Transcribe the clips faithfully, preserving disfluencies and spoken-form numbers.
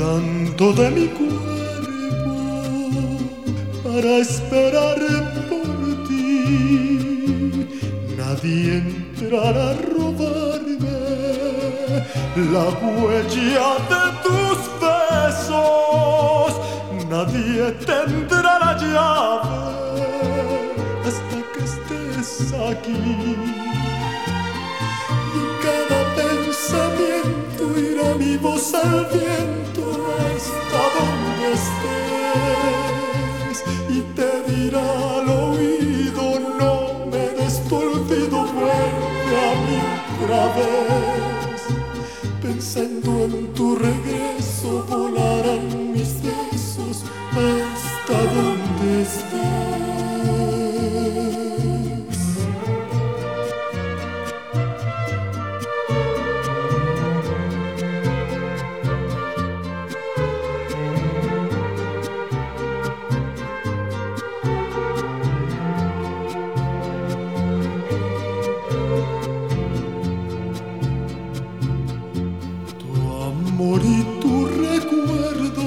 cuidando de mi cuerpo para esperar por ti. Nadie entrará a robarme la huella de tus besos. Nadie tendrá la llave hasta que estés aquí. Y cada pensamiento irá mi voz al viento hasta donde estés y te dirá al oído: no me des tu olvido, vuelve a mí otra vez. Pensando en tu regreso volarán mis besos hasta donde estés. Amor y tu recuerdo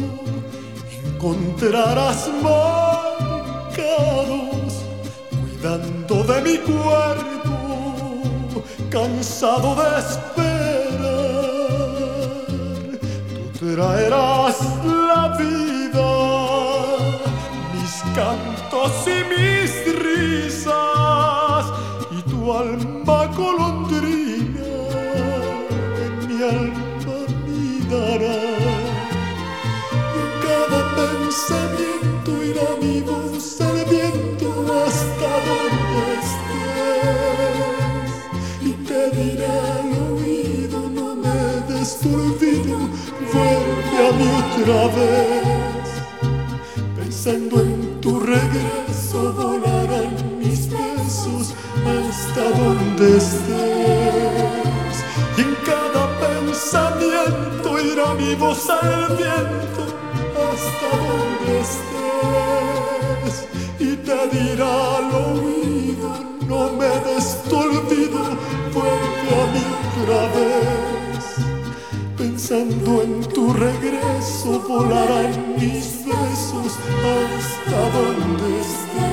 encontrarás marcados, cuidando de mi cuerpo, cansado de esperar. Tú traerás la vida, mis cantos y mis risas, y tu alma golondrina en mi alma anidará. Y en cada pensamiento irá mi voz al viento hasta donde estés y te dirá al oído: no me des tu olvido, vuelve a mí otra vez. Pensando en tu regreso volarán mis besos hasta donde estés. Y en cada pensamiento irá mi voz al viento hasta donde estés y te dirá al oído: no me des tu olvido, vuelve a mí otra vez. Pensando en tu regreso volarán mis besos hasta donde estés.